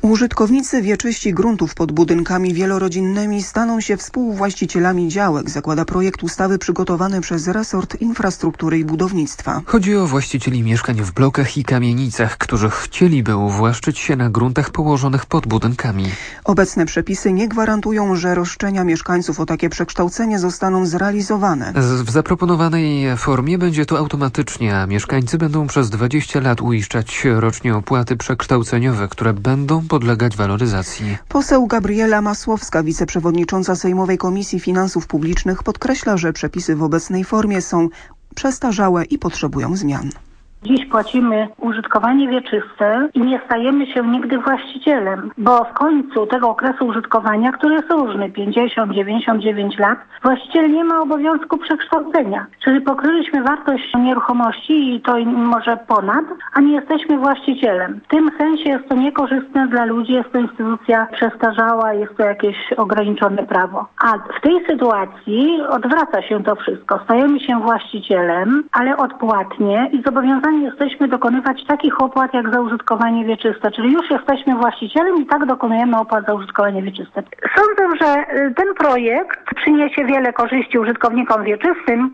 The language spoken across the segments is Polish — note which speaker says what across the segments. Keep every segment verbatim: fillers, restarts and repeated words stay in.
Speaker 1: Użytkownicy wieczyści gruntów pod budynkami wielorodzinnymi staną się współwłaścicielami działek, zakłada projekt ustawy przygotowany przez resort infrastruktury i budownictwa.
Speaker 2: Chodzi o właścicieli mieszkań w blokach i kamienicach, którzy chcieliby uwłaszczyć się na gruntach położonych pod budynkami.
Speaker 1: Obecne przepisy nie gwarantują, że roszczenia mieszkańców o takie przekształcenie zostaną zrealizowane.
Speaker 2: W zaproponowanej formie będzie to automatycznie, a mieszkańcy będą przez dwadzieścia lat uiszczać rocznie opłaty przekształceniowe, które będą podlegać waloryzacji.
Speaker 1: Poseł Gabriela Masłowska, wiceprzewodnicząca Sejmowej Komisji Finansów Publicznych, podkreśla, że przepisy w obecnej formie są przestarzałe i potrzebują zmian.
Speaker 3: Dziś płacimy użytkowanie wieczyste i nie stajemy się nigdy właścicielem, bo w końcu tego okresu użytkowania, który jest różny, pięćdziesiąt, dziewięćdziesiąt dziewięć lat, właściciel nie ma obowiązku przekształcenia. Czyli pokryliśmy wartość nieruchomości i to może ponad, a nie jesteśmy właścicielem. W tym sensie jest to niekorzystne dla ludzi, jest to instytucja przestarzała, jest to jakieś ograniczone prawo. A w tej sytuacji odwraca się to wszystko. Stajemy się właścicielem, ale odpłatnie i zobowiązani jesteśmy dokonywać takich opłat jak za użytkowanie wieczyste, czyli już jesteśmy właścicielem i tak dokonujemy opłat za użytkowanie wieczyste. Sądzę, że ten projekt przyniesie wiele korzyści użytkownikom wieczystym.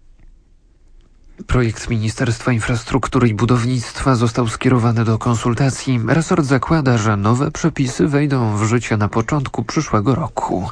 Speaker 2: Projekt Ministerstwa Infrastruktury i Budownictwa został skierowany do konsultacji. Resort zakłada, że nowe przepisy wejdą w życie na początku przyszłego roku.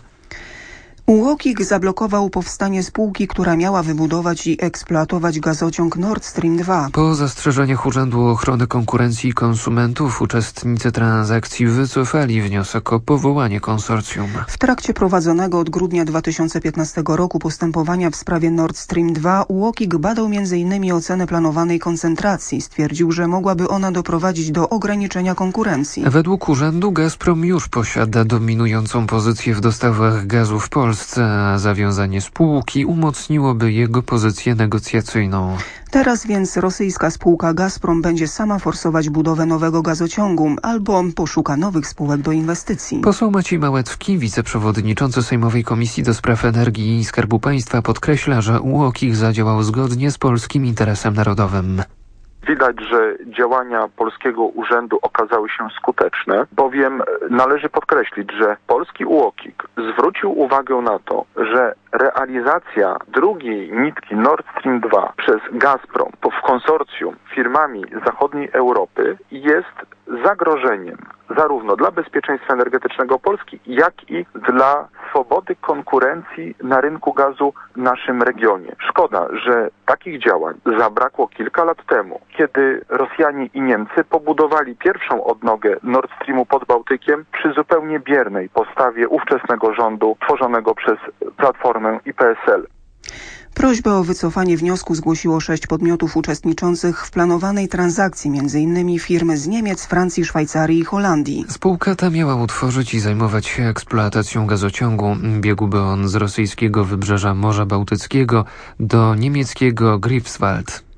Speaker 1: UOKiK zablokował powstanie spółki, która miała wybudować i eksploatować gazociąg Nord Stream dwa.
Speaker 2: Po zastrzeżeniach Urzędu Ochrony Konkurencji i Konsumentów uczestnicy transakcji wycofali wniosek o powołanie konsorcjum.
Speaker 1: W trakcie prowadzonego od grudnia dwa tysiące piętnastego roku postępowania w sprawie Nord Stream dwa UOKiK badał między innymi ocenę planowanej koncentracji. Stwierdził, że mogłaby ona doprowadzić do ograniczenia konkurencji.
Speaker 2: Według urzędu Gazprom już posiada dominującą pozycję w dostawach gazu w Polsce, a zawiązanie spółki umocniłoby jego pozycję negocjacyjną.
Speaker 1: Teraz więc rosyjska spółka Gazprom będzie sama forsować budowę nowego gazociągu albo poszuka nowych spółek do inwestycji.
Speaker 2: Poseł Maciej Małecki, wiceprzewodniczący Sejmowej Komisji do Spraw Energii i Skarbu Państwa, podkreśla, że UOKiK zadziałał zgodnie z polskim interesem narodowym.
Speaker 4: Widać, że działania polskiego urzędu okazały się skuteczne, bowiem należy podkreślić, że polski UOKiK zwrócił uwagę na to, że realizacja drugiej nitki Nord Stream dwa przez Gazprom w konsorcjum firmami zachodniej Europy jest zagrożeniem zarówno dla bezpieczeństwa energetycznego Polski, jak i dla swobody konkurencji na rynku gazu w naszym regionie. Szkoda, że takich działań zabrakło kilka lat temu, kiedy Rosjanie i Niemcy pobudowali pierwszą odnogę Nord Streamu pod Bałtykiem przy zupełnie biernej postawie ówczesnego rządu tworzonego przez Platformę i P S L.
Speaker 1: Prośbę o wycofanie wniosku zgłosiło sześć podmiotów uczestniczących w planowanej transakcji, między innymi firmy z Niemiec, Francji, Szwajcarii i Holandii.
Speaker 2: Spółka ta miała utworzyć i zajmować się eksploatacją gazociągu. Biegłby on z rosyjskiego wybrzeża Morza Bałtyckiego do niemieckiego Greifswald.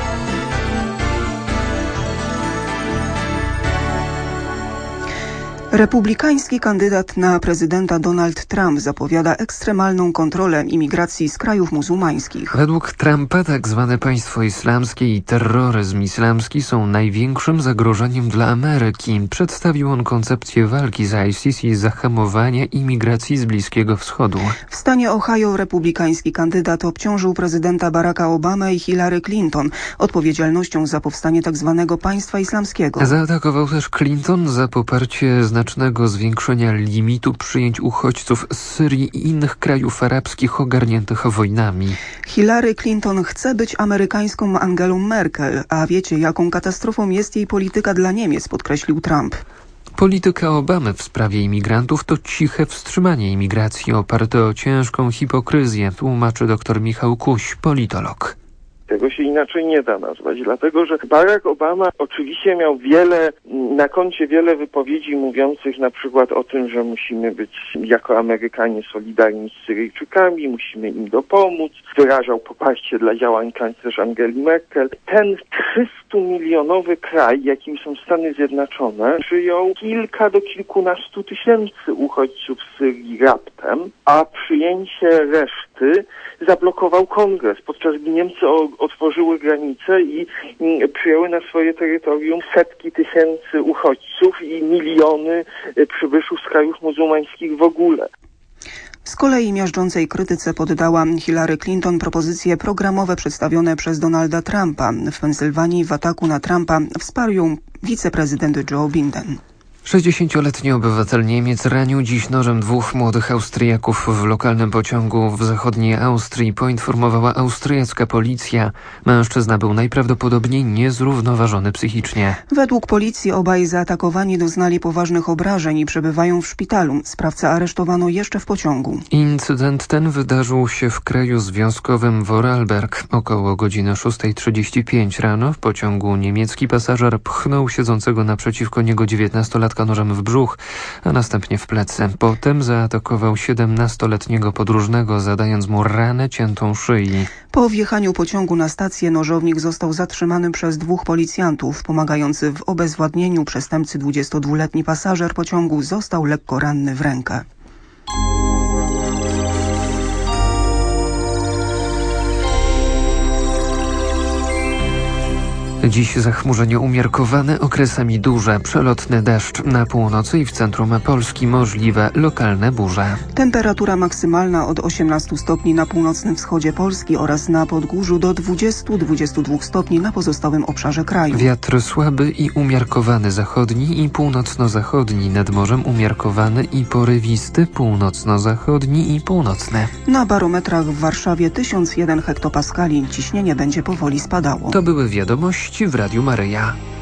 Speaker 1: Republikański kandydat na prezydenta Donald Trump zapowiada ekstremalną kontrolę imigracji z krajów muzułmańskich.
Speaker 2: Według Trumpa tak zwane państwo islamskie i terroryzm islamski są największym zagrożeniem dla Ameryki. Przedstawił on koncepcję walki z ISIS i zahamowania imigracji z Bliskiego Wschodu.
Speaker 1: W stanie Ohio republikański kandydat obciążył prezydenta Baracka Obamę i Hillary Clinton odpowiedzialnością za powstanie tak zwanego państwa islamskiego.
Speaker 2: Zaatakował też Clinton za poparcie znacznego zwiększenia limitu przyjęć uchodźców z Syrii i innych krajów arabskich ogarniętych wojnami.
Speaker 1: Hillary Clinton chce być amerykańską Angelą Merkel, a wiecie, jaką katastrofą jest jej polityka dla Niemiec, podkreślił Trump.
Speaker 2: Polityka Obamy w sprawie imigrantów to ciche wstrzymanie imigracji oparte o ciężką hipokryzję, tłumaczy dr Michał Kuś, politolog.
Speaker 5: Tego się inaczej nie da nazwać, dlatego że Barack Obama oczywiście miał wiele, na koncie wiele wypowiedzi mówiących na przykład o tym, że musimy być jako Amerykanie solidarni z Syryjczykami, musimy im dopomóc, wyrażał poparcie dla działań kanclerz Angeli Merkel. Ten trzystu-milionowy kraj, jakim są Stany Zjednoczone, przyjął kilka do kilkunastu tysięcy uchodźców z Syrii raptem, a przyjęcie reszty zablokował Kongres, podczas gdy Niemcy otworzyły granice i przyjęły na swoje terytorium setki tysięcy uchodźców i miliony przybyszów z krajów muzułmańskich w ogóle.
Speaker 1: Z kolei miażdżącej krytyce poddała Hillary Clinton propozycje programowe przedstawione przez Donalda Trumpa. W Pensylwanii w ataku na Trumpa wsparł ją wiceprezydent Joe Biden.
Speaker 2: sześćdziesięcioletni obywatel Niemiec ranił dziś nożem dwóch młodych Austriaków w lokalnym pociągu w zachodniej Austrii, poinformowała austriacka policja. Mężczyzna był najprawdopodobniej niezrównoważony psychicznie.
Speaker 1: Według policji obaj zaatakowani doznali poważnych obrażeń i przebywają w szpitalu. Sprawcę aresztowano jeszcze w pociągu.
Speaker 2: Incydent ten wydarzył się w kraju związkowym Vorarlberg. Około godziny szósta trzydzieści pięć rano w pociągu niemiecki pasażer pchnął siedzącego naprzeciwko niego dziewiętnastolatka nożem w brzuch, a następnie w plecy. Potem zaatakował siedemnastoletniego podróżnego, zadając mu ranę ciętą szyi.
Speaker 1: Po wjechaniu pociągu na stację nożownik został zatrzymany przez dwóch policjantów. Pomagający w obezwładnieniu przestępcy dwudziestodwuletni pasażer pociągu został lekko ranny w rękę.
Speaker 2: Dziś zachmurzenie umiarkowane, okresami duże, przelotny deszcz na północy i w centrum Polski, możliwe lokalne burze.
Speaker 1: Temperatura maksymalna od osiemnastu stopni na północnym wschodzie Polski oraz na Podgórzu do dwudziestu do dwudziestu dwóch stopni na pozostałym obszarze kraju.
Speaker 2: Wiatr słaby i umiarkowany zachodni i północno-zachodni, nad morzem umiarkowany i porywisty, północno-zachodni i północny.
Speaker 1: Na barometrach w Warszawie tysiąc jeden hektopaskali. Ciśnienie będzie powoli spadało.
Speaker 2: To były wiadomości w Radiu Maryja.